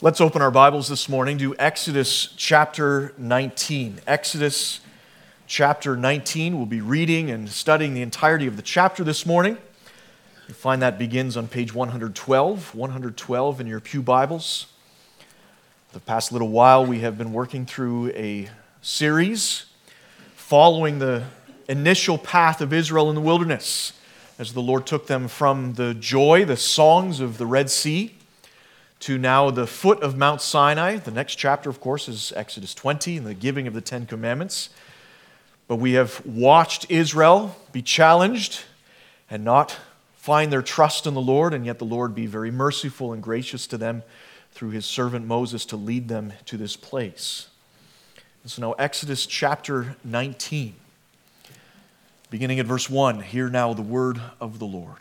Let's open our Bibles this morning to Exodus chapter 19. Exodus chapter 19. We'll be reading and studying the entirety of the chapter this morning. You'll find that begins on page 112 in your pew Bibles. The past little while we have been working through a series following the initial path of Israel in the wilderness as the Lord took them from the joy, the songs of the Red Sea, to now the foot of Mount Sinai. The next chapter, of course, is Exodus 20 and the giving of the Ten Commandments. But we have watched Israel be challenged and not find their trust in the Lord, and yet the Lord be very merciful and gracious to them through his servant Moses to lead them to this place. And so now Exodus chapter 19, beginning at verse 1, hear now the word of the Lord.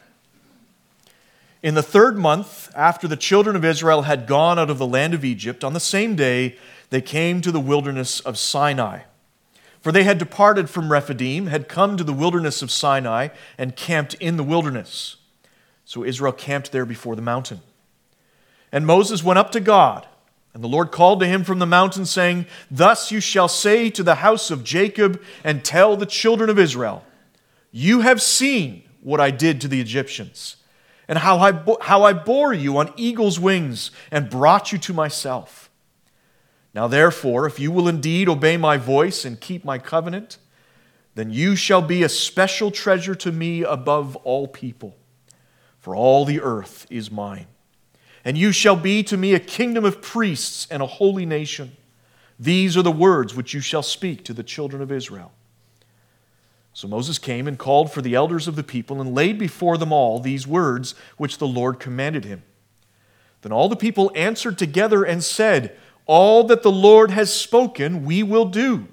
In the 3rd month, after the children of Israel had gone out of the land of Egypt, on the same day they came to the wilderness of Sinai. For they had departed from Rephidim, had come to the wilderness of Sinai, and camped in the wilderness. So Israel camped there before the mountain. And Moses went up to God, and the Lord called to him from the mountain, saying, Thus you shall say to the house of Jacob, and tell the children of Israel, You have seen what I did to the Egyptians, and how I bore you on eagle's wings and brought you to myself. Now therefore, if you will indeed obey my voice and keep my covenant, then you shall be a special treasure to me above all people, for all the earth is mine. And you shall be to me a kingdom of priests and a holy nation. These are the words which you shall speak to the children of Israel. So Moses came and called for the elders of the people and laid before them all these words which the Lord commanded him. Then all the people answered together and said, All that the Lord has spoken we will do.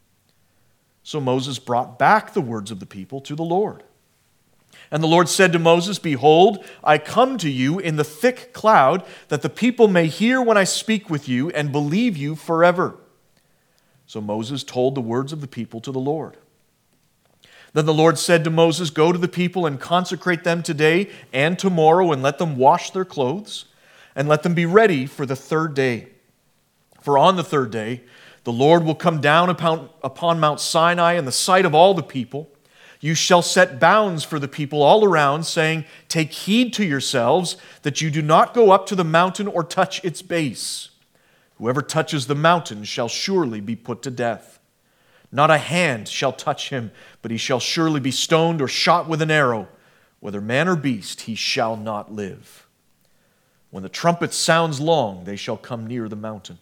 So Moses brought back the words of the people to the Lord. And the Lord said to Moses, Behold, I come to you in the thick cloud, that the people may hear when I speak with you and believe you forever. So Moses told the words of the people to the Lord. Then the Lord said to Moses, Go to the people and consecrate them today and tomorrow, and let them wash their clothes, and let them be ready for the 3rd day. For on the 3rd day the Lord will come down upon Mount Sinai in the sight of all the people. You shall set bounds for the people all around, saying, Take heed to yourselves that you do not go up to the mountain or touch its base. Whoever touches the mountain shall surely be put to death. Not a hand shall touch him, but he shall surely be stoned or shot with an arrow. Whether man or beast, he shall not live. When the trumpet sounds long, they shall come near the mountain.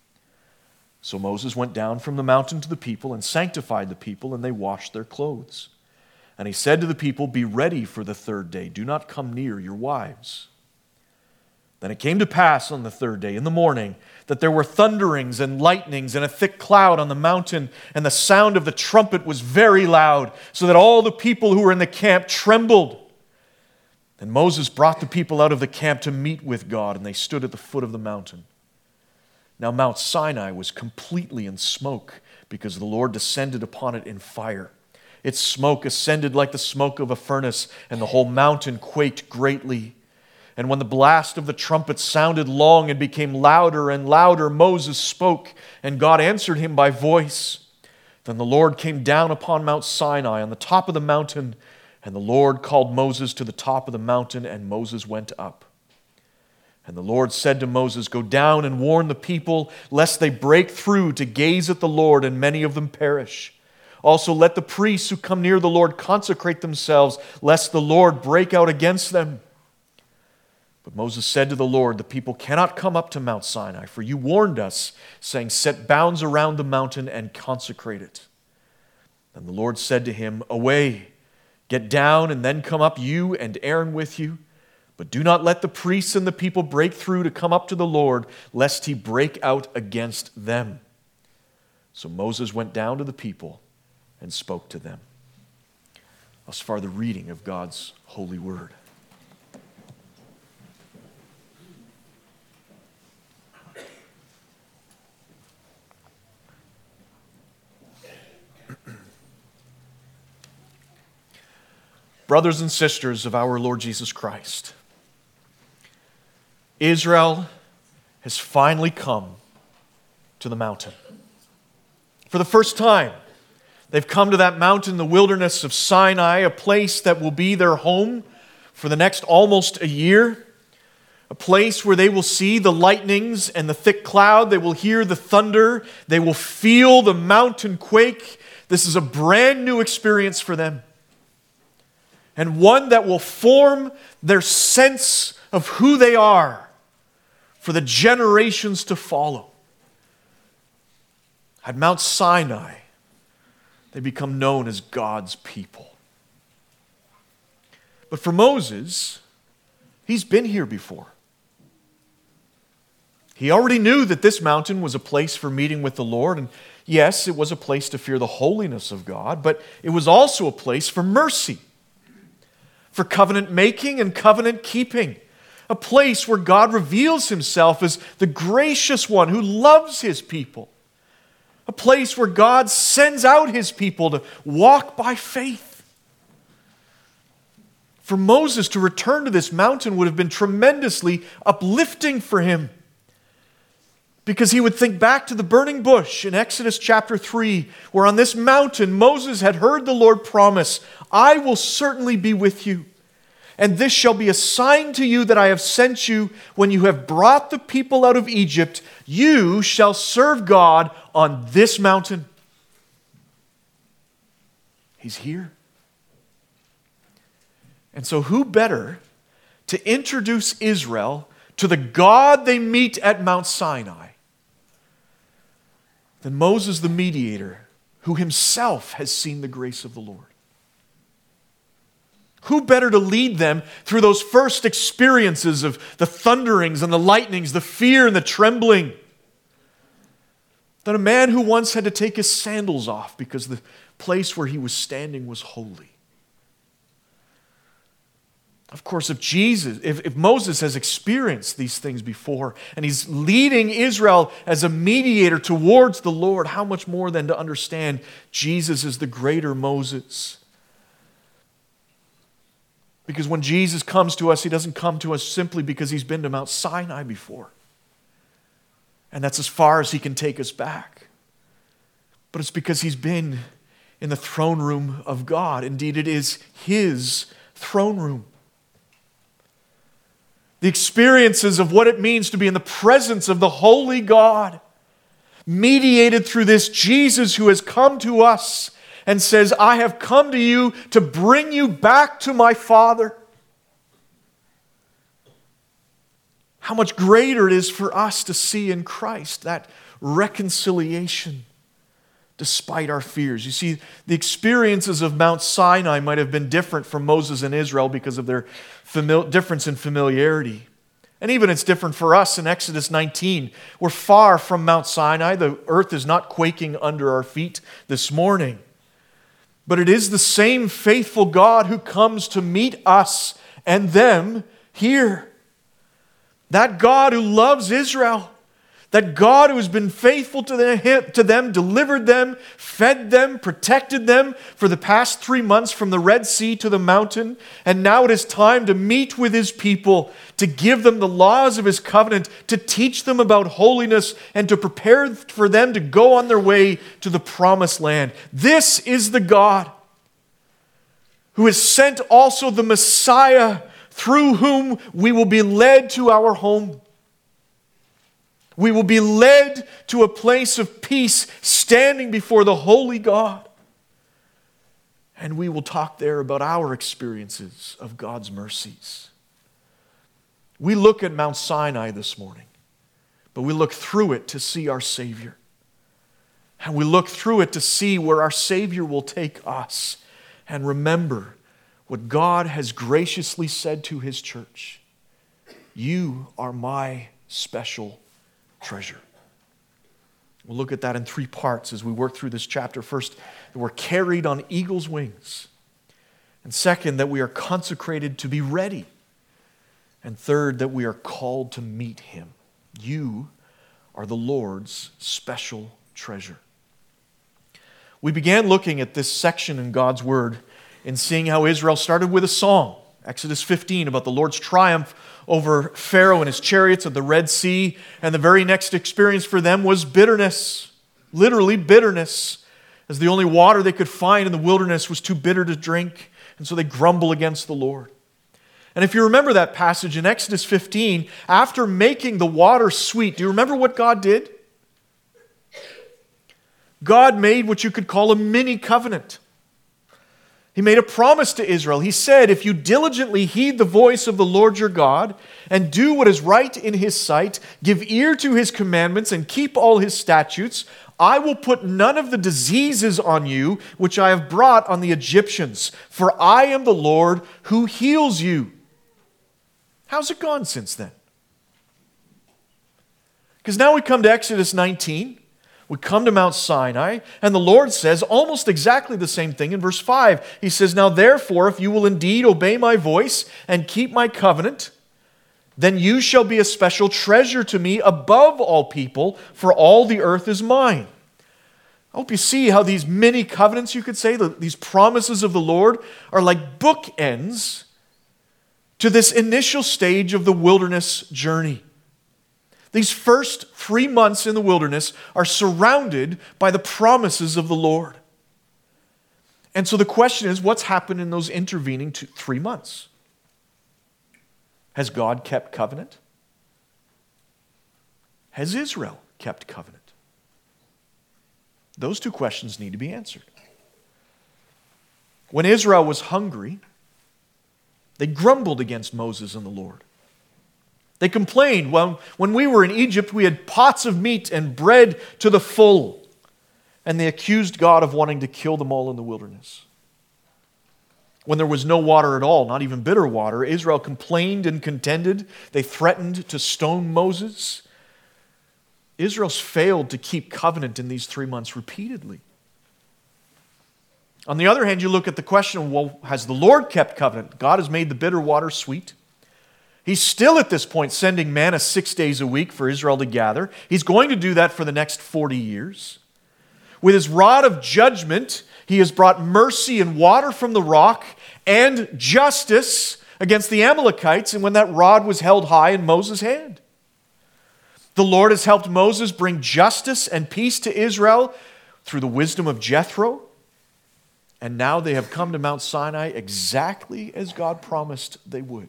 So Moses went down from the mountain to the people and sanctified the people, and they washed their clothes. And he said to the people, Be ready for the 3rd day. Do not come near your wives. Then it came to pass on the 3rd day in the morning that there were thunderings and lightnings and a thick cloud on the mountain, and the sound of the trumpet was very loud, so that all the people who were in the camp trembled. And Moses brought the people out of the camp to meet with God, and they stood at the foot of the mountain. Now Mount Sinai was completely in smoke, because the Lord descended upon it in fire. Its smoke ascended like the smoke of a furnace, and the whole mountain quaked greatly. And when the blast of the trumpet sounded long and became louder and louder, Moses spoke, and God answered him by voice. Then the Lord came down upon Mount Sinai on the top of the mountain, and the Lord called Moses to the top of the mountain, and Moses went up. And the Lord said to Moses, Go down and warn the people, lest they break through to gaze at the Lord, and many of them perish. Also let the priests who come near the Lord consecrate themselves, lest the Lord break out against them. But Moses said to the Lord, The people cannot come up to Mount Sinai, for you warned us, saying, Set bounds around the mountain and consecrate it. Then the Lord said to him, Away, get down, and then come up, you and Aaron with you. But do not let the priests and the people break through to come up to the Lord, lest he break out against them. So Moses went down to the people and spoke to them. Thus far the reading of God's holy word. Brothers and sisters of our Lord Jesus Christ, Israel has finally come to the mountain. For the first time, they've come to that mountain, the wilderness of Sinai, a place that will be their home for the next almost a year, a place where they will see the lightnings and the thick cloud, they will hear the thunder, they will feel the mountain quake. This is a brand new experience for them, and one that will form their sense of who they are for the generations to follow. At Mount Sinai, they become known as God's people. But for Moses, he's been here before. He already knew that this mountain was a place for meeting with the Lord, and yes, it was a place to fear the holiness of God, but it was also a place for mercy, for covenant making and covenant keeping, a place where God reveals himself as the gracious one who loves his people, a place where God sends out his people to walk by faith. For Moses to return to this mountain would have been tremendously uplifting for him, because he would think back to the burning bush in Exodus chapter 3, where on this mountain Moses had heard the Lord promise, "I will certainly be with you, and this shall be a sign to you that I have sent you. When you have brought the people out of Egypt, you shall serve God on this mountain." He's here. And so who better to introduce Israel to the God they meet at Mount Sinai than Moses the mediator, who himself has seen the grace of the Lord? Who better to lead them through those first experiences of the thunderings and the lightnings, the fear and the trembling, than a man who once had to take his sandals off because the place where he was standing was holy? Of course, if Moses has experienced these things before, and he's leading Israel as a mediator towards the Lord, how much more then to understand Jesus is the greater Moses? Because when Jesus comes to us, he doesn't come to us simply because he's been to Mount Sinai before, and that's as far as he can take us back. But it's because he's been in the throne room of God. Indeed, it is his throne room. The experiences of what it means to be in the presence of the holy God, mediated through this Jesus who has come to us and says, "I have come to you to bring you back to my Father." How much greater it is for us to see in Christ that reconciliation despite our fears. You see, the experiences of Mount Sinai might have been different from Moses and Israel because of their difference in familiarity. And even it's different for us in Exodus 19. We're far from Mount Sinai. The earth is not quaking under our feet this morning. But it is the same faithful God who comes to meet us and them here. That God who loves Israel. That God who has been faithful to them, delivered them, fed them, protected them for the past 3 months from the Red Sea to the mountain. And now it is time to meet with his people, to give them the laws of his covenant, to teach them about holiness, and to prepare for them to go on their way to the promised land. This is the God who has sent also the Messiah, through whom we will be led to our home. We will be led to a place of peace, standing before the holy God. And we will talk there about our experiences of God's mercies. We look at Mount Sinai this morning, but we look through it to see our Savior. And we look through it to see where our Savior will take us. And remember what God has graciously said to his church. You are my special treasure. We'll look at that in 3 parts as we work through this chapter. First, that we're carried on eagle's wings. And second, that we are consecrated to be ready. And third, that we are called to meet him. You are the Lord's special treasure. We began looking at this section in God's Word and seeing how Israel started with a song. Exodus 15, about the Lord's triumph over Pharaoh and his chariots at the Red Sea. And the very next experience for them was bitterness, literally bitterness, as the only water they could find in the wilderness was too bitter to drink. And so they grumble against the Lord. And if you remember that passage in Exodus 15, after making the water sweet, do you remember what God did? God made what you could call a mini covenant. He made a promise to Israel. He said, if you diligently heed the voice of the Lord your God and do what is right in His sight, give ear to His commandments and keep all His statutes, I will put none of the diseases on you which I have brought on the Egyptians, for I am the Lord who heals you. How's it gone since then? Because now we come to Exodus 19. We come to Mount Sinai, and the Lord says almost exactly the same thing in verse 5. He says, now therefore, if you will indeed obey my voice and keep my covenant, then you shall be a special treasure to me above all people, for all the earth is mine. I hope you see how these mini covenants, you could say, these promises of the Lord, are like bookends to this initial stage of the wilderness journey. These first 3 months in the wilderness are surrounded by the promises of the Lord. And so the question is, what's happened in those intervening 3 months? Has God kept covenant? Has Israel kept covenant? Those two questions need to be answered. When Israel was hungry, they grumbled against Moses and the Lord. They complained, well, when we were in Egypt, we had pots of meat and bread to the full. And they accused God of wanting to kill them all in the wilderness. When there was no water at all, not even bitter water, Israel complained and contended. They threatened to stone Moses. Israel's failed to keep covenant in these 3 months repeatedly. On the other hand, you look at the question, well, has the Lord kept covenant? God has made the bitter water sweet. He's still at this point sending manna 6 days a week for Israel to gather. He's going to do that for the next 40 years. With His rod of judgment, He has brought mercy and water from the rock and justice against the Amalekites, and when that rod was held high in Moses' hand. The Lord has helped Moses bring justice and peace to Israel through the wisdom of Jethro. And now they have come to Mount Sinai exactly as God promised they would.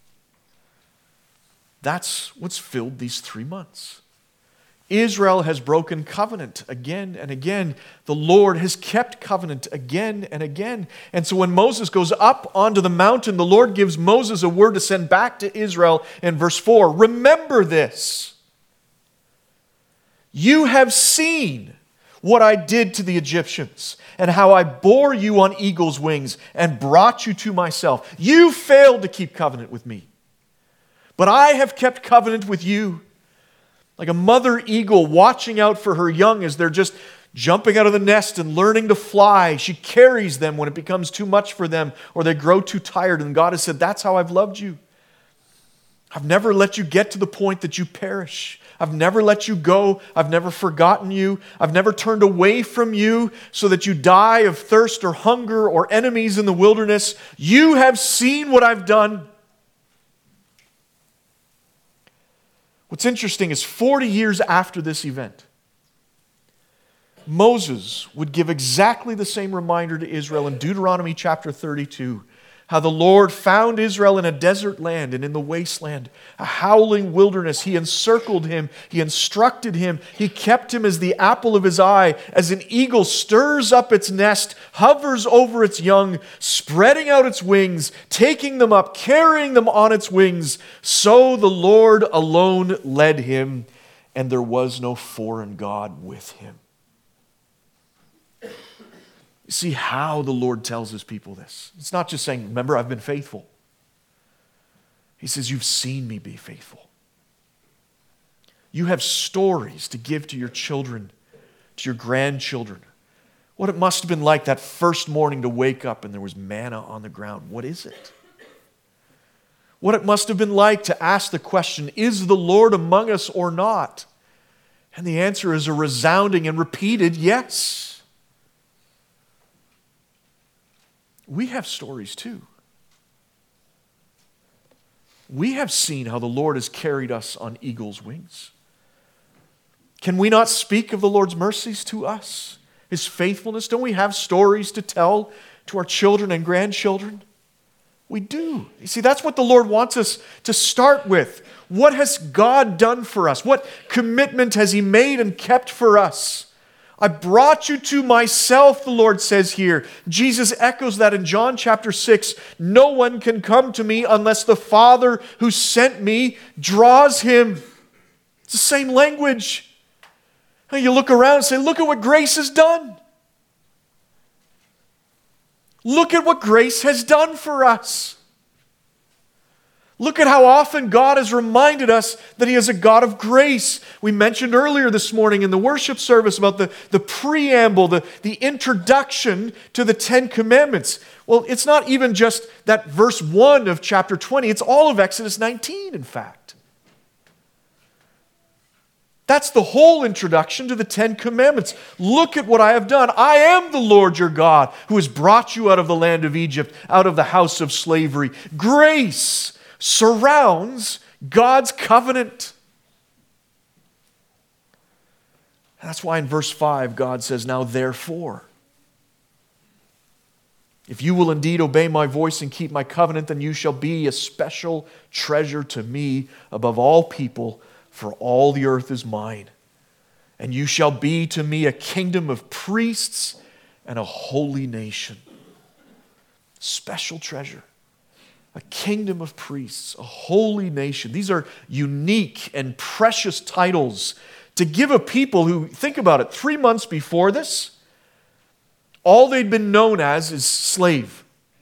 That's what's filled these 3 months. Israel has broken covenant again and again. The Lord has kept covenant again and again. And so when Moses goes up onto the mountain, the Lord gives Moses a word to send back to Israel in verse 4. Remember this. You have seen what I did to the Egyptians and how I bore you on eagle's wings and brought you to myself. You failed to keep covenant with me. But I have kept covenant with you. Like a mother eagle watching out for her young as they're just jumping out of the nest and learning to fly. She carries them when it becomes too much for them or they grow too tired. And God has said, that's how I've loved you. I've never let you get to the point that you perish. I've never let you go. I've never forgotten you. I've never turned away from you so that you die of thirst or hunger or enemies in the wilderness. You have seen what I've done. What's interesting is 40 years after this event, Moses would give exactly the same reminder to Israel in Deuteronomy chapter 32, how the Lord found Israel in a desert land and in the wasteland, a howling wilderness. He encircled him. He instructed him. He kept him as the apple of his eye, as an eagle stirs up its nest, hovers over its young, spreading out its wings, taking them up, carrying them on its wings. So the Lord alone led him, and there was no foreign God with him. See how the Lord tells His people this. It's not just saying, remember, I've been faithful. He says, you've seen me be faithful. You have stories to give to your children, to your grandchildren. What it must have been like that first morning to wake up and there was manna on the ground. What is it? What it must have been like to ask the question, is the Lord among us or not? And the answer is a resounding and repeated yes. We have stories too. We have seen how the Lord has carried us on eagle's wings. Can we not speak of the Lord's mercies to us, His faithfulness? Don't we have stories to tell to our children and grandchildren? We do. You see, that's what the Lord wants us to start with. What has God done for us? What commitment has He made and kept for us? I brought you to myself, the Lord says here. Jesus echoes that in John chapter 6. No one can come to me unless the Father who sent me draws him. It's the same language. And you look around and say, look at what grace has done. Look at what grace has done for us. Look at how often God has reminded us that He is a God of grace. We mentioned earlier this morning in the worship service about the preamble, the introduction to the Ten Commandments. Well, it's not even just that verse 1 of chapter 20. It's all of Exodus 19, in fact. That's the whole introduction to the Ten Commandments. Look at what I have done. I am the Lord your God who has brought you out of the land of Egypt, out of the house of slavery. Grace surrounds God's covenant. And that's why in verse 5, God says, now therefore, if you will indeed obey my voice and keep my covenant, then you shall be a special treasure to me above all people, for all the earth is mine. And you shall be to me a kingdom of priests and a holy nation. Special treasure. A kingdom of priests, a holy nation. These are unique and precious titles to give a people who, think about it, 3 months before this, all they'd been known as is slave.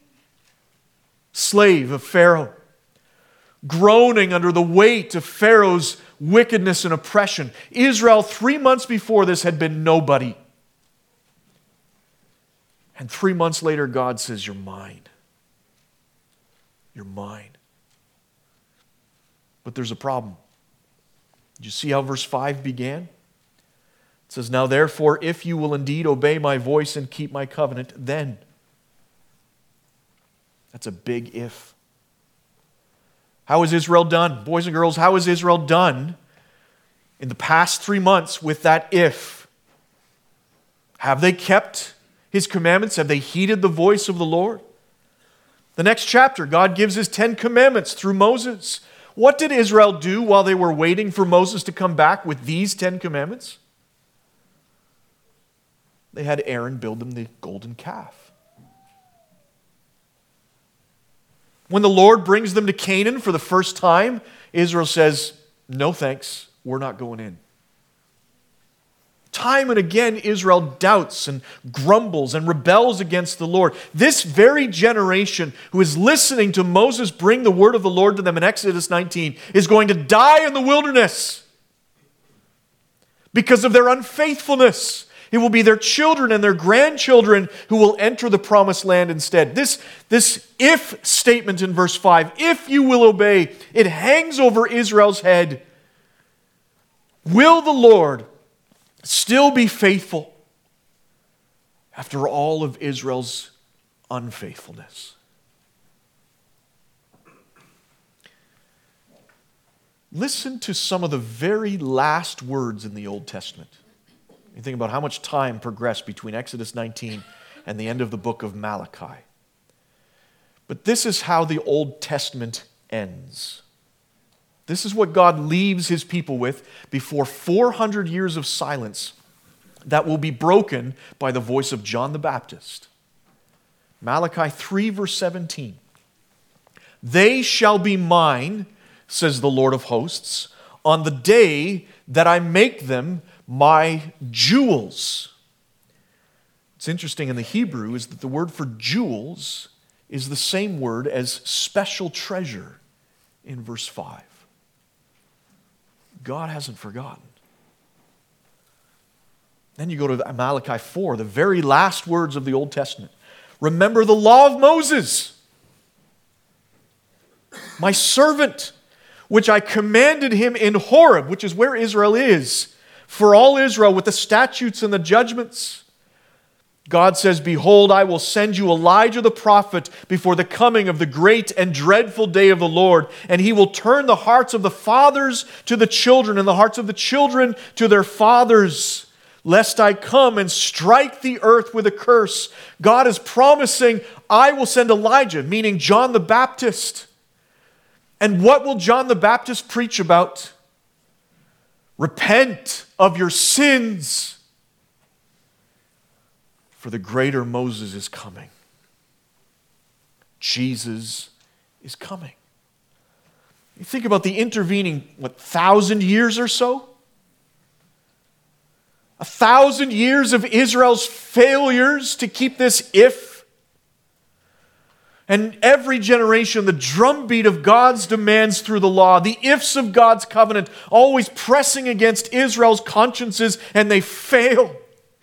Slave of Pharaoh. Groaning under the weight of Pharaoh's wickedness and oppression. Israel, 3 months before this, had been nobody. And 3 months later, God says, you're mine. You're mine. But there's a problem. Did you see how verse 5 began? It says, now therefore, if you will indeed obey my voice and keep my covenant, then. That's a big if. How has Israel done? Boys and girls, how has Israel done in the past 3 months with that if? Have they kept His commandments? Have they heeded the voice of the Lord? The next chapter, God gives His 10 commandments through Moses. What did Israel do while they were waiting for Moses to come back with these 10 commandments? They had Aaron build them the golden calf. When the Lord brings them to Canaan for the first time, Israel says, no thanks, we're not going in. Time and again, Israel doubts and grumbles and rebels against the Lord. This very generation who is listening to Moses bring the word of the Lord to them in Exodus 19 is going to die in the wilderness because of their unfaithfulness. It will be their children and their grandchildren who will enter the promised land instead. This if statement in verse 5, if you will obey, it hangs over Israel's head. Will the Lord still be faithful after all of Israel's unfaithfulness? Listen to some of the very last words in the Old Testament. You think about how much time progressed between Exodus 19 and the end of the book of Malachi. But this is how the Old Testament ends. This is what God leaves His people with before 400 years of silence that will be broken by the voice of John the Baptist. Malachi 3 verse 17. They shall be mine, says the Lord of hosts, on the day that I make them my jewels. What's interesting in the Hebrew is that the word for jewels is the same word as special treasure in verse 5. God hasn't forgotten. Then you go to Malachi 4, the very last words of the Old Testament. Remember the law of Moses, my servant, which I commanded him in Horeb, which is where Israel is, for all Israel with the statutes and the judgments. God says, "Behold, I will send you Elijah the prophet before the coming of the great and dreadful day of the Lord, and he will turn the hearts of the fathers to the children and the hearts of the children to their fathers, lest I come and strike the earth with a curse." God is promising, I will send Elijah, meaning John the Baptist. And what will John the Baptist preach about? Repent of your sins, for the greater Moses is coming. Jesus is coming. You think about the intervening, 1,000 years or so? 1,000 years of Israel's failures to keep this if. And every generation, the drumbeat of God's demands through the law, the ifs of God's covenant, always pressing against Israel's consciences, and they fail.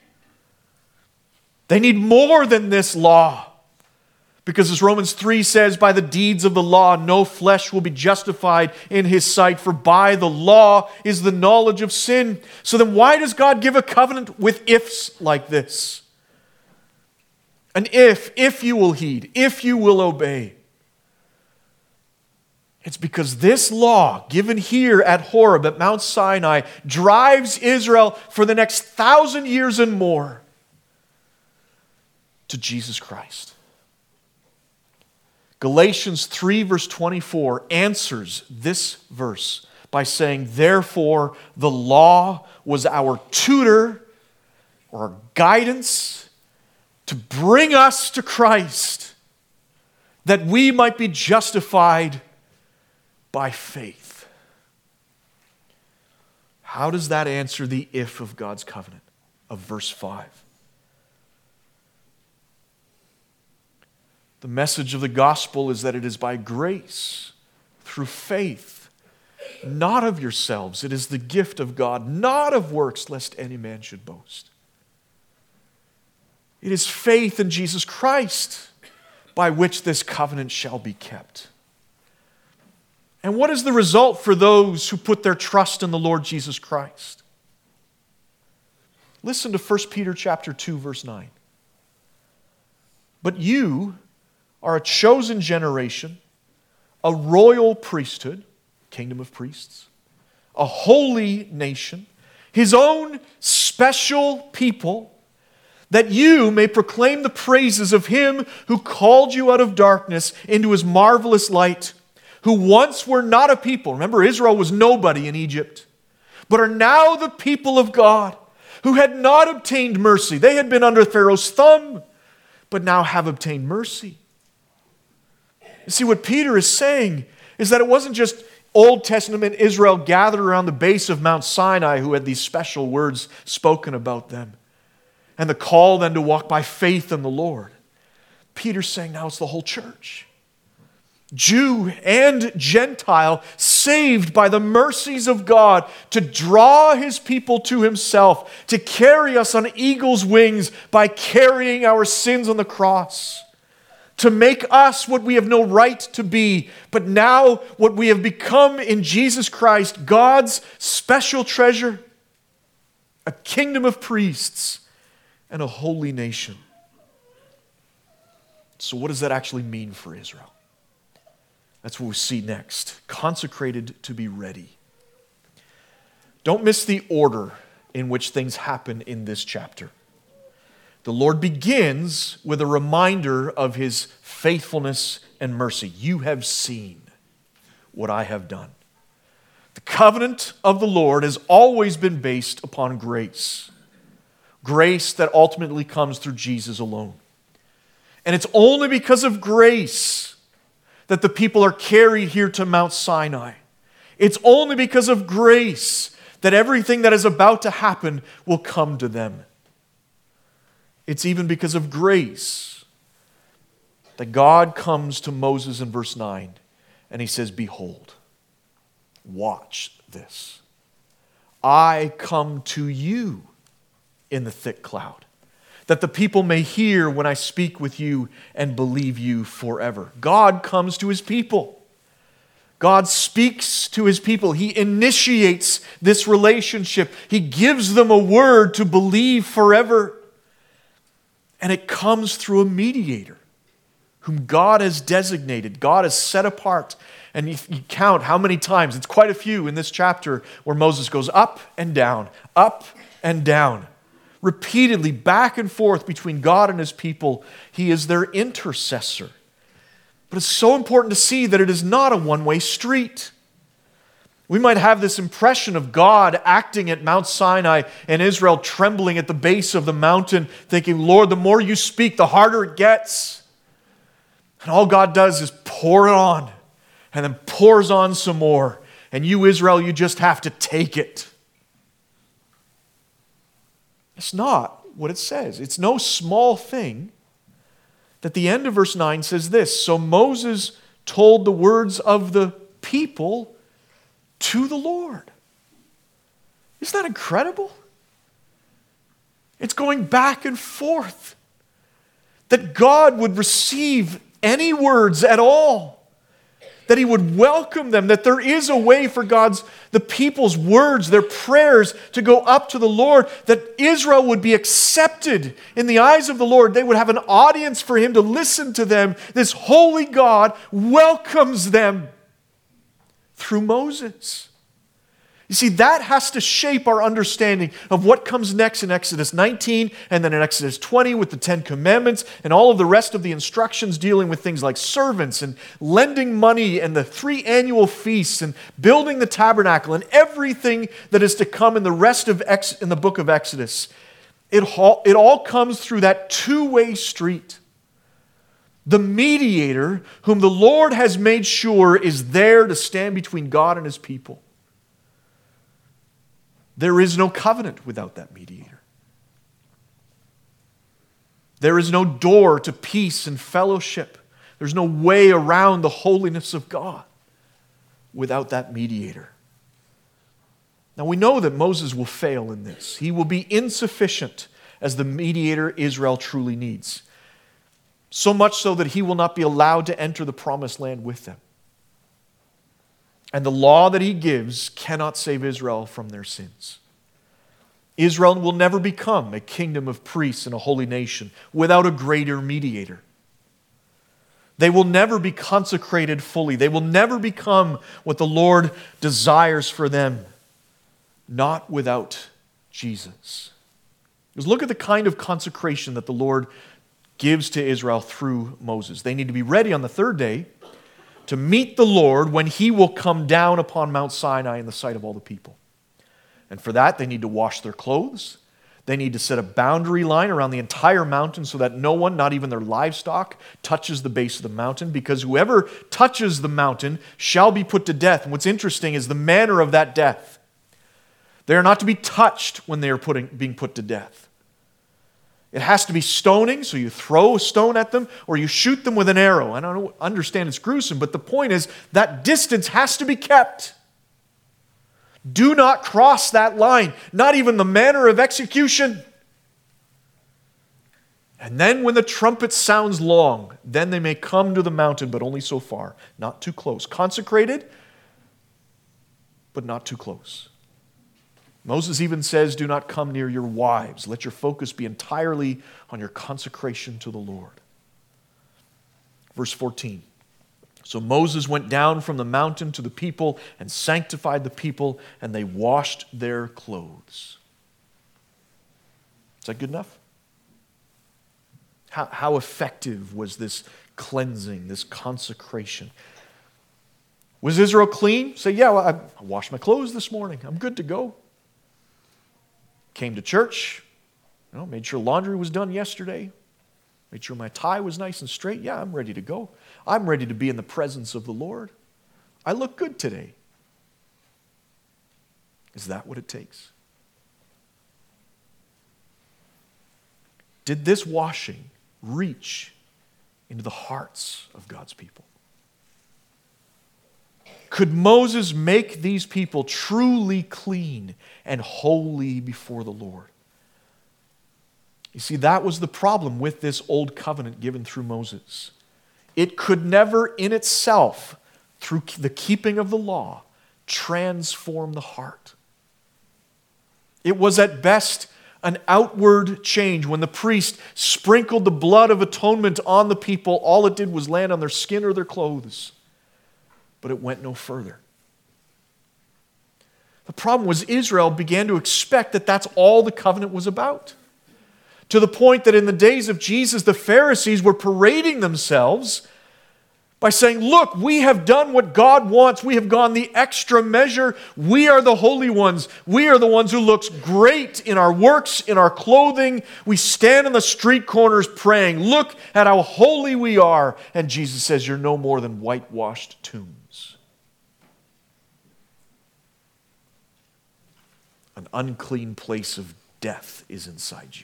They need more than this law. Because as Romans 3 says, by the deeds of the law, no flesh will be justified in his sight, for by the law is the knowledge of sin. So then why does God give a covenant with ifs like this? An if you will heed, if you will obey. It's because this law, given here at Horeb, at Mount Sinai, drives Israel for the next 1,000 years and more to Jesus Christ. Galatians 3 verse 24 answers this verse by saying, "Therefore the law was our tutor," or guidance, "to bring us to Christ, that we might be justified by faith." How does that answer the if of God's covenant of verse 5? The message of the gospel is that it is by grace, through faith, not of yourselves. It is the gift of God, not of works, lest any man should boast. It is faith in Jesus Christ by which this covenant shall be kept. And what is the result for those who put their trust in the Lord Jesus Christ? Listen to 1 Peter chapter 2, verse 9. "But you are a chosen generation, a royal priesthood," kingdom of priests, "a holy nation, his own special people, that you may proclaim the praises of him who called you out of darkness into his marvelous light, who once were not a people." Remember, Israel was nobody in Egypt, "but are now the people of God, who had not obtained mercy." They had been under Pharaoh's thumb, but now have obtained mercy. You see, what Peter is saying is that it wasn't just Old Testament Israel gathered around the base of Mount Sinai who had these special words spoken about them, and the call then to walk by faith in the Lord. Peter's saying now it's the whole church. Jew and Gentile, saved by the mercies of God to draw his people to himself, to carry us on eagle's wings by carrying our sins on the cross, to make us what we have no right to be, but now what we have become in Jesus Christ, God's special treasure, a kingdom of priests, and a holy nation. So what does that actually mean for Israel? That's what we see next. Consecrated to be ready. Don't miss the order in which things happen in this chapter. The Lord begins with a reminder of his faithfulness and mercy. "You have seen what I have done." The covenant of the Lord has always been based upon grace. Grace that ultimately comes through Jesus alone. And it's only because of grace that the people are carried here to Mount Sinai. It's only because of grace that everything that is about to happen will come to them. It's even because of grace that God comes to Moses in verse 9 and he says, "Behold, watch this. I come to you in the thick cloud, that the people may hear when I speak with you and believe you forever." God comes to his people. God speaks to his people. He initiates this relationship. He gives them a word to believe forever. And it comes through a mediator whom God has designated, God has set apart. And you count how many times, it's quite a few in this chapter, where Moses goes up and down, repeatedly back and forth between God and his people. He is their intercessor. But it's so important to see that it is not a one-way street. We might have this impression of God acting at Mount Sinai and Israel trembling at the base of the mountain, thinking, Lord, the more you speak, the harder it gets. And all God does is pour it on, and then pours on some more. And you, Israel, you just have to take it. It's not what it says. It's no small thing that the end of verse 9 says this: so Moses told the words of the people to the Lord. Isn't that incredible? It's going back and forth. That God would receive any words at all. That he would welcome them, that there is a way for the people's words, their prayers to go up to the Lord, that Israel would be accepted in the eyes of the Lord. They would have an audience for him to listen to them. This holy God welcomes them through Moses. You see, that has to shape our understanding of what comes next in Exodus 19 and then in Exodus 20 with the Ten Commandments and all of the rest of the instructions dealing with things like servants and lending money and the 3 annual feasts and building the tabernacle and everything that is to come in the rest of in the book of Exodus. It all comes through that two-way street. The mediator whom the Lord has made sure is there to stand between God and his people. There is no covenant without that mediator. There is no door to peace and fellowship. There's no way around the holiness of God without that mediator. Now we know that Moses will fail in this. He will be insufficient as the mediator Israel truly needs. So much so that he will not be allowed to enter the promised land with them. And the law that he gives cannot save Israel from their sins. Israel will never become a kingdom of priests and a holy nation without a greater mediator. They will never be consecrated fully. They will never become what the Lord desires for them, not without Jesus. Because look at the kind of consecration that the Lord gives to Israel through Moses. They need to be ready on the third day to meet the Lord when he will come down upon Mount Sinai in the sight of all the people. And for that, they need to wash their clothes. They need to set a boundary line around the entire mountain so that no one, not even their livestock, touches the base of the mountain, because whoever touches the mountain shall be put to death. And what's interesting is the manner of that death. They are not to be touched when they are being put to death. It has to be stoning, so you throw a stone at them or you shoot them with an arrow. I don't understand it's gruesome, but the point is that distance has to be kept. Do not cross that line, not even the manner of execution. And then when the trumpet sounds long, then they may come to the mountain, but only so far, not too close. Consecrated, but not too close. Moses even says, do not come near your wives. Let your focus be entirely on your consecration to the Lord. Verse 14. So Moses went down from the mountain to the people and sanctified the people, and they washed their clothes. Is that good enough? How effective was this cleansing, this consecration? Was Israel clean? Say, yeah, well, I washed my clothes this morning. I'm good to go. Came to church, made sure laundry was done yesterday, made sure my tie was nice and straight. Yeah, I'm ready to go. I'm ready to be in the presence of the Lord. I look good today. Is that what it takes? Did this washing reach into the hearts of God's people? Could Moses make these people truly clean and holy before the Lord? You see, that was the problem with this old covenant given through Moses. It could never in itself, through the keeping of the law, transform the heart. It was at best an outward change. When the priest sprinkled the blood of atonement on the people, all it did was land on their skin or their clothes. But it went no further. The problem was Israel began to expect that that's all the covenant was about. To the point that in the days of Jesus, the Pharisees were parading themselves by saying, look, we have done what God wants. We have gone the extra measure. We are the holy ones. We are the ones who looks great in our works, in our clothing. We stand on the street corners praying. Look at how holy we are. And Jesus says, you're no more than whitewashed tombs. An unclean place of death is inside you.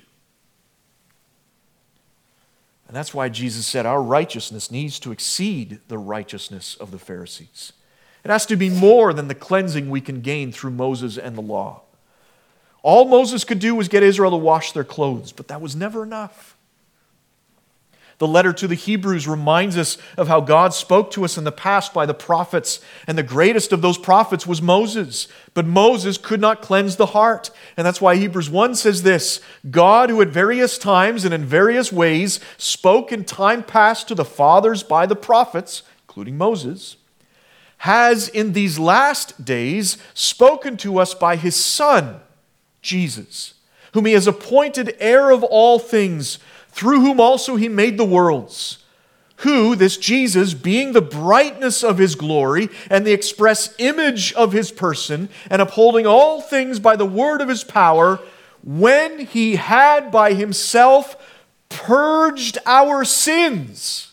And that's why Jesus said our righteousness needs to exceed the righteousness of the Pharisees. It has to be more than the cleansing we can gain through Moses and the law. All Moses could do was get Israel to wash their clothes, but that was never enough. The letter to the Hebrews reminds us of how God spoke to us in the past by the prophets, and the greatest of those prophets was Moses. But Moses could not cleanse the heart. And that's why Hebrews 1 says this, God, who at various times and in various ways spoke in time past to the fathers by the prophets, including Moses, has in these last days spoken to us by His Son, Jesus, whom He has appointed heir of all things, through whom also He made the worlds, who, this Jesus, being the brightness of His glory and the express image of His person, and upholding all things by the word of His power, when He had by Himself purged our sins,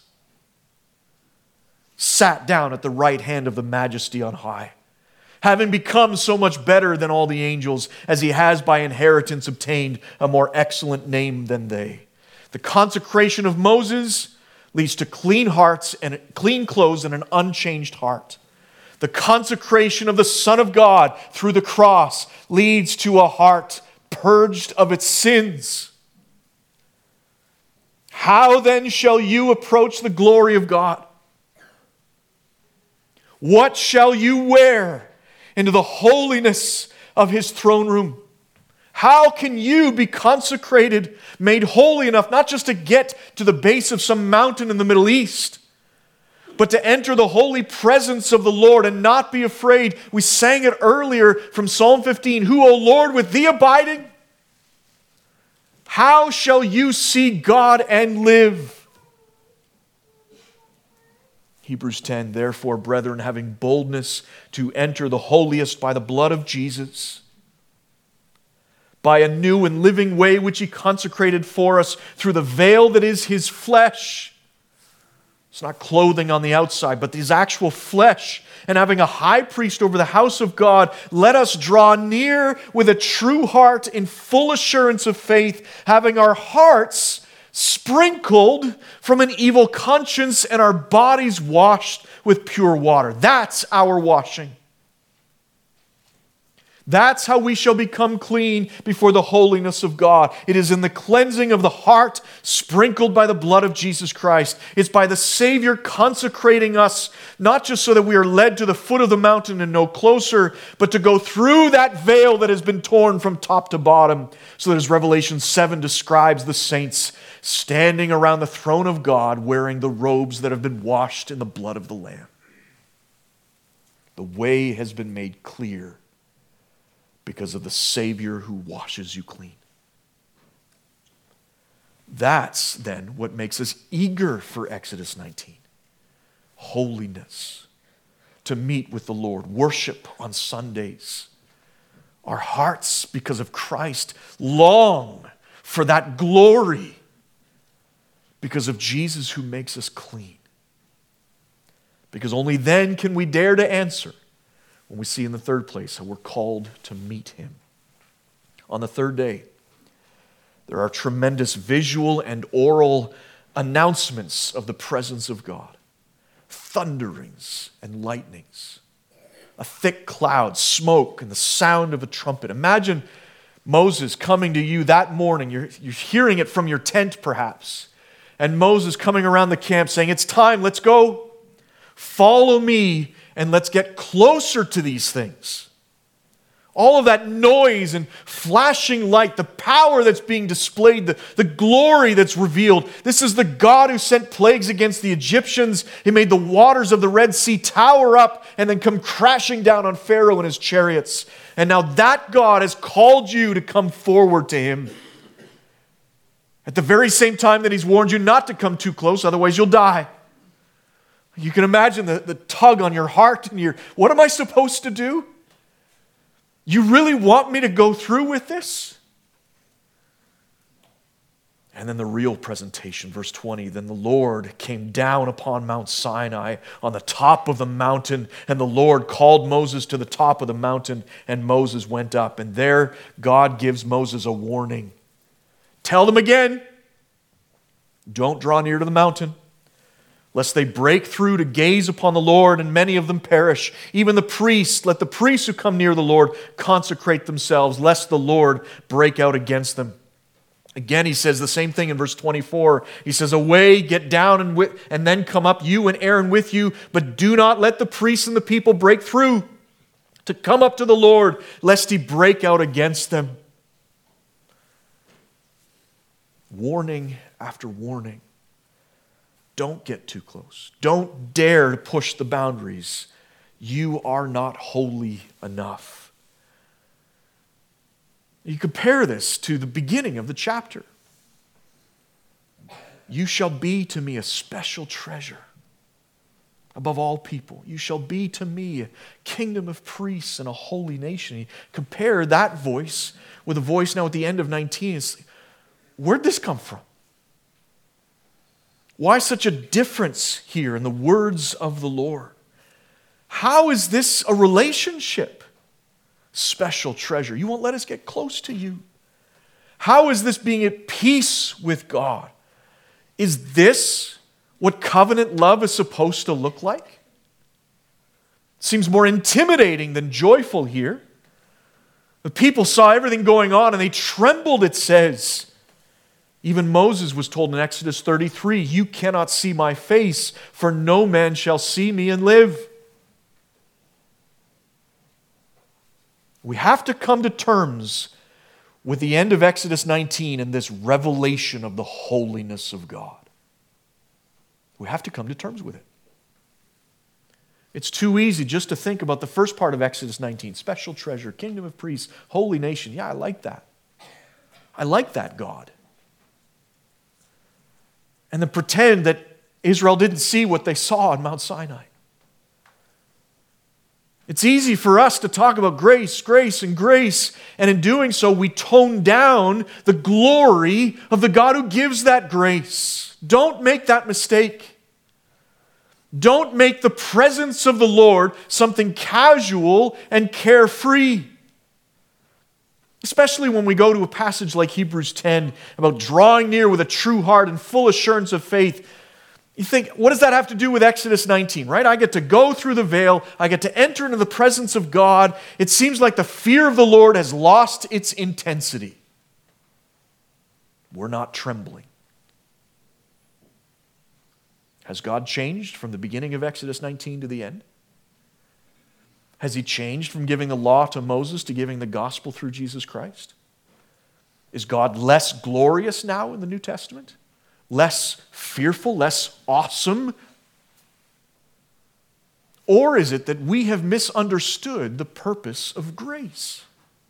sat down at the right hand of the Majesty on high, having become so much better than all the angels, as He has by inheritance obtained a more excellent name than they. The consecration of Moses leads to clean hearts and clean clothes and an unchanged heart. The consecration of the Son of God through the cross leads to a heart purged of its sins. How then shall you approach the glory of God? What shall you wear into the holiness of His throne room? How can you be consecrated, made holy enough, not just to get to the base of some mountain in the Middle East, but to enter the holy presence of the Lord and not be afraid? We sang it earlier from Psalm 15, who, O Lord, with Thee abiding? How shall you see God and live? Hebrews 10, therefore, brethren, having boldness to enter the holiest by the blood of Jesus, by a new and living way which He consecrated for us through the veil that is His flesh. It's not clothing on the outside, but His actual flesh. And having a high priest over the house of God, let us draw near with a true heart in full assurance of faith, having our hearts sprinkled from an evil conscience and our bodies washed with pure water. That's our washing. That's how we shall become clean before the holiness of God. It is in the cleansing of the heart sprinkled by the blood of Jesus Christ. It's by the Savior consecrating us, not just so that we are led to the foot of the mountain and no closer, but to go through that veil that has been torn from top to bottom, so that as Revelation 7 describes the saints standing around the throne of God wearing the robes that have been washed in the blood of the Lamb. The way has been made clear because of the Savior who washes you clean. That's then what makes us eager for Exodus 19. Holiness. To meet with the Lord. Worship on Sundays. Our hearts, because of Christ, long for that glory because of Jesus who makes us clean. Because only then can we dare to answer when we see in the third place how we're called to meet Him. On the third day, there are tremendous visual and oral announcements of the presence of God. Thunderings and lightnings. A thick cloud, smoke, and the sound of a trumpet. Imagine Moses coming to you that morning. You're hearing it from your tent perhaps. And Moses coming around the camp saying, it's time, let's go. Follow me and let's get closer to these things. All of that noise and flashing light, the power that's being displayed, the glory that's revealed. This is the God who sent plagues against the Egyptians. He made the waters of the Red Sea tower up and then come crashing down on Pharaoh and his chariots. And now that God has called you to come forward to Him. At the very same time that He's warned you not to come too close, otherwise you'll die. You can imagine the tug on your heart and what am I supposed to do? You really want me to go through with this? And then the real presentation, verse 20. Then the Lord came down upon Mount Sinai on the top of the mountain, and the Lord called Moses to the top of the mountain, and Moses went up. And there God gives Moses a warning. Tell them again, don't draw near to the mountain, lest they break through to gaze upon the Lord, and many of them perish. Even the priests, let the priests who come near the Lord consecrate themselves, lest the Lord break out against them. Again, he says the same thing in verse 24. He says, away, get down, and then come up, you and Aaron with you, but do not let the priests and the people break through to come up to the Lord, lest He break out against them. Warning after warning. Don't get too close. Don't dare to push the boundaries. You are not holy enough. You compare this to the beginning of the chapter. You shall be to me a special treasure above all people. You shall be to me a kingdom of priests and a holy nation. You compare that voice with a voice now at the end of 19. Where'd this come from? Why such a difference here in the words of the Lord? How is this a relationship? Special treasure. You won't let us get close to you. How is this being at peace with God? Is this what covenant love is supposed to look like? It seems more intimidating than joyful here. The people saw everything going on and they trembled, it says. Even Moses was told in Exodus 33, you cannot see my face, for no man shall see me and live. We have to come to terms with the end of Exodus 19 and this revelation of the holiness of God. We have to come to terms with it. It's too easy just to think about the first part of Exodus 19, special treasure, kingdom of priests, holy nation. Yeah, I like that. I like that God. And then pretend that Israel didn't see what they saw on Mount Sinai. It's easy for us to talk about grace, grace, and grace, and in doing so, we tone down the glory of the God who gives that grace. Don't make that mistake. Don't make the presence of the Lord something casual and carefree. Especially when we go to a passage like Hebrews 10 about drawing near with a true heart and full assurance of faith. You think, what does that have to do with Exodus 19, right? I get to go through the veil. I get to enter into the presence of God. It seems like the fear of the Lord has lost its intensity. We're not trembling. Has God changed from the beginning of Exodus 19 to the end? Has He changed from giving the law to Moses to giving the gospel through Jesus Christ? Is God less glorious now in the New Testament? Less fearful, less awesome? Or is it that we have misunderstood the purpose of grace?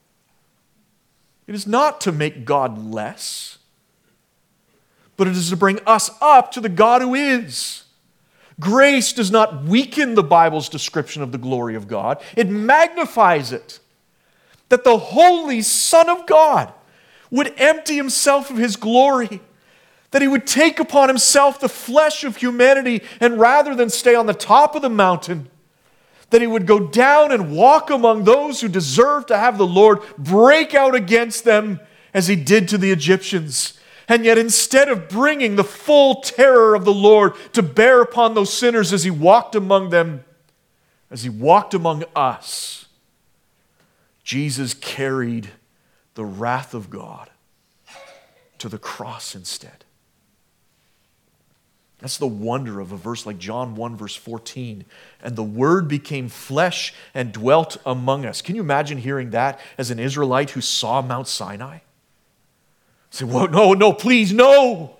It is not to make God less, but it is to bring us up to the God who is. Grace does not weaken the Bible's description of the glory of God. It magnifies it. That the holy Son of God would empty Himself of His glory. That He would take upon Himself the flesh of humanity, and rather than stay on the top of the mountain, that He would go down and walk among those who deserve to have the Lord break out against them as He did to the Egyptians. And yet instead of bringing the full terror of the Lord to bear upon those sinners as He walked among them, as He walked among us, Jesus carried the wrath of God to the cross instead. That's the wonder of a verse like John 1, verse 14. And the Word became flesh and dwelt among us. Can you imagine hearing that as an Israelite who saw Mount Sinai? Say, well, no, please, no.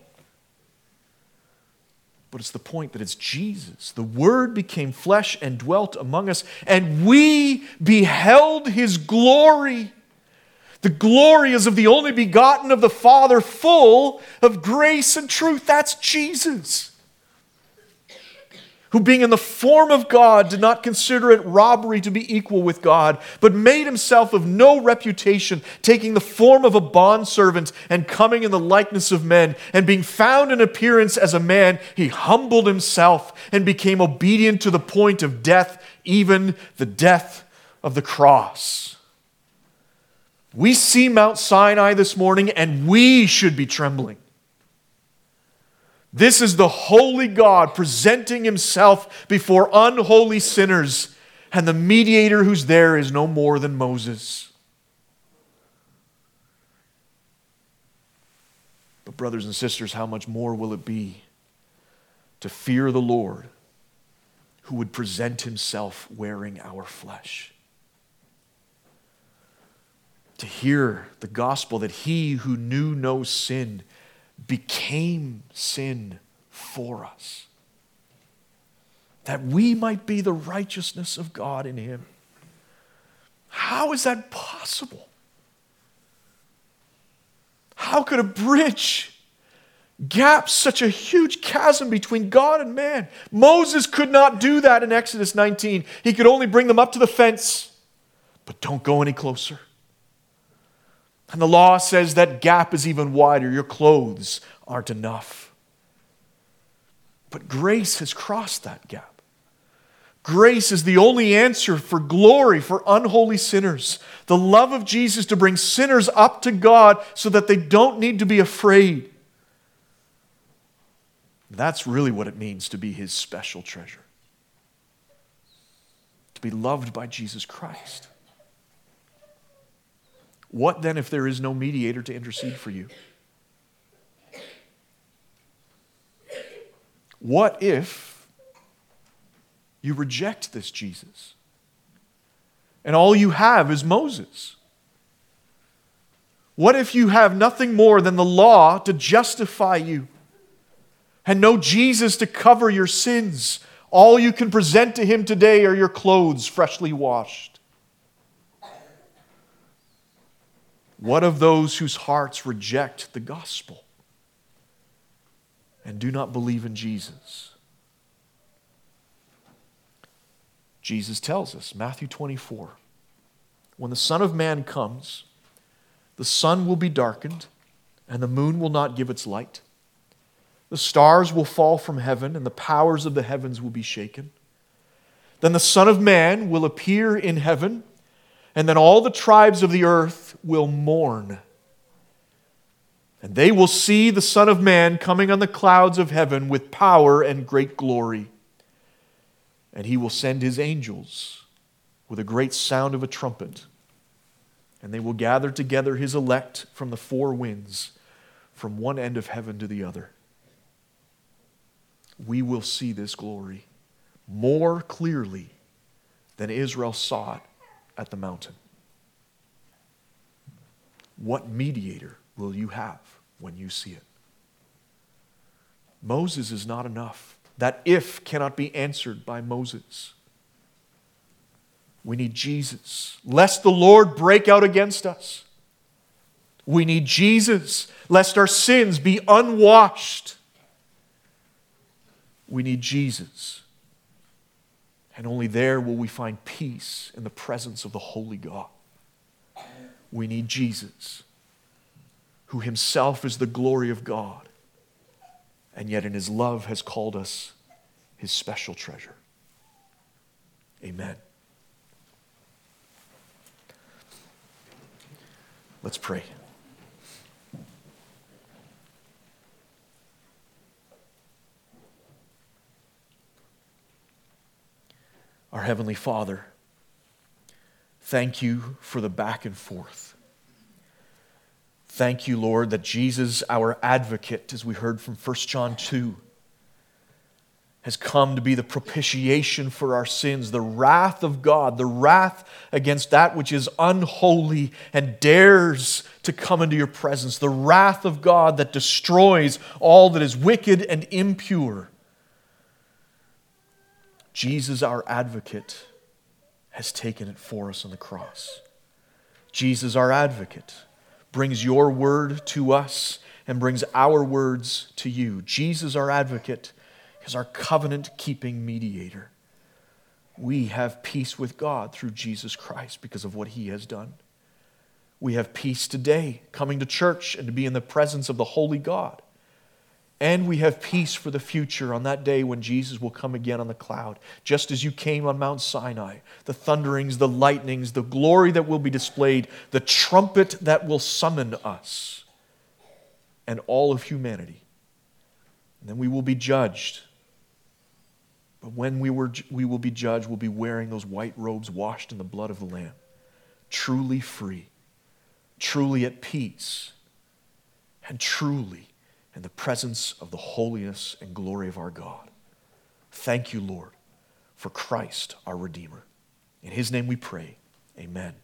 But it's the point that it's Jesus. The Word became flesh and dwelt among us, and we beheld His glory. The glory is of the only begotten of the Father, full of grace and truth. That's Jesus, who being in the form of God did not consider it robbery to be equal with God, but made himself of no reputation, taking the form of a bondservant and coming in the likeness of men. And being found in appearance as a man, he humbled himself and became obedient to the point of death, even the death of the cross. We see Mount Sinai this morning, and we should be trembling. This is the holy God presenting himself before unholy sinners, and the mediator who's there is no more than Moses. But brothers and sisters, how much more will it be to fear the Lord, who would present himself wearing our flesh? To hear the gospel that he who knew no sin became sin for us, that we might be the righteousness of God in him. How is that possible? How could a bridge gap such a huge chasm between God and man? Moses could not do that in Exodus 19. He could only bring them up to the fence, but don't go any closer. And the law says that gap is even wider. Your clothes aren't enough. But grace has crossed that gap. Grace is the only answer for glory for unholy sinners. The love of Jesus to bring sinners up to God so that they don't need to be afraid. That's really what it means to be his special treasure. To be loved by Jesus Christ. What then if there is no mediator to intercede for you? What if you reject this Jesus and all you have is Moses? What if you have nothing more than the law to justify you and no Jesus to cover your sins? All you can present to him today are your clothes freshly washed. What of those whose hearts reject the gospel and do not believe in Jesus? Jesus tells us, Matthew 24, when the Son of Man comes, the sun will be darkened, and the moon will not give its light. The stars will fall from heaven, and the powers of the heavens will be shaken. Then the Son of Man will appear in heaven, and then all the tribes of the earth will mourn. And they will see the Son of Man coming on the clouds of heaven with power and great glory. And he will send his angels with a great sound of a trumpet. And they will gather together his elect from the four winds, from one end of heaven to the other. We will see this glory more clearly than Israel saw it at the mountain. What mediator will you have when you see it? Moses is not enough. That if cannot be answered by Moses. We need Jesus, lest the Lord break out against us. We need Jesus, lest our sins be unwashed. We need Jesus. And only there will we find peace in the presence of the holy God. We need Jesus, who himself is the glory of God, and yet in his love has called us his special treasure. Amen. Let's pray. Our Heavenly Father, thank you for the back and forth. Thank you, Lord, that Jesus, our advocate, as we heard from 1 John 2, has come to be the propitiation for our sins, the wrath of God, the wrath against that which is unholy and dares to come into your presence, the wrath of God that destroys all that is wicked and impure. Jesus, our advocate, has taken it for us on the cross. Jesus, our advocate, brings your word to us and brings our words to you. Jesus, our advocate, is our covenant-keeping mediator. We have peace with God through Jesus Christ because of what he has done. We have peace today, coming to church and to be in the presence of the holy God. And we have peace for the future on that day when Jesus will come again on the cloud, just as you came on Mount Sinai. The thunderings, the lightnings, the glory that will be displayed, the trumpet that will summon us and all of humanity. And then we will be judged. But when we will be judged, we'll be wearing those white robes washed in the blood of the Lamb, truly free, truly at peace, and truly in the presence of the holiness and glory of our God. Thank you, Lord, for Christ, our Redeemer. In his name we pray. Amen.